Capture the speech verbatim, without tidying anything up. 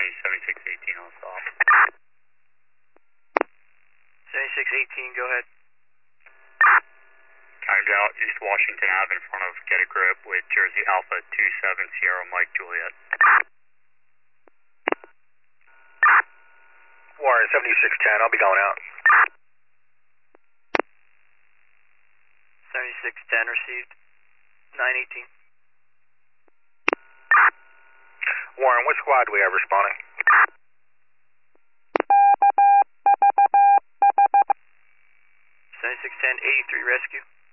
seventy-six eighteen on stop. seventy-six eighteen, go ahead. Timed out East Washington Avenue in front of Get a Grip with Jersey Alpha two seven Sierra Mike Juliet. Warren, seventy-six ten, I'll be going out. seventy-six ten received, nine eighteen. Warren, what squad do we have responding? seventy-six ten, eighty-three rescue.